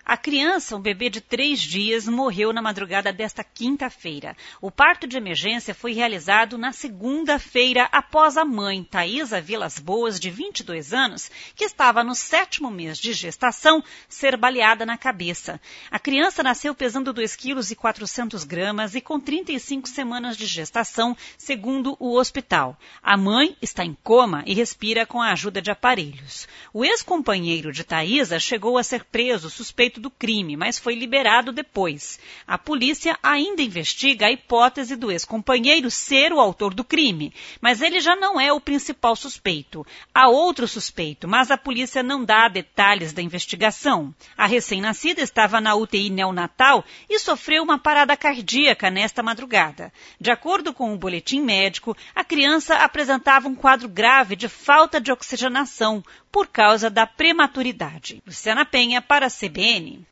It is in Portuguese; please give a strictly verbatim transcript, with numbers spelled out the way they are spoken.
A criança, um bebê de três dias, morreu na madrugada desta quinta-feira. O parto de emergência foi realizado na segunda-feira após a mãe, Thaisa Vilas Boas, de vinte e dois anos, que estava no sétimo mês de gestação, ser baleada na cabeça. A criança nasceu pesando dois quilos e quatrocentas gramas e com trinta e cinco semanas de gestação, segundo o hospital. A mãe está em coma e respira com a ajuda de aparelhos. O ex-companheiro de Thaisa chegou a ser preso suspeito do crime, mas foi liberado depois. A polícia ainda investiga a hipótese do ex-companheiro ser o autor do crime, mas ele já não é o principal suspeito. Há outro suspeito, mas a polícia não dá detalhes da investigação. A recém-nascida estava na U T I neonatal e sofreu uma parada cardíaca nesta madrugada. De acordo com o boletim médico, a criança apresentava um quadro grave de falta de oxigenação por causa da prematuridade. Luciana Penha para a C B N.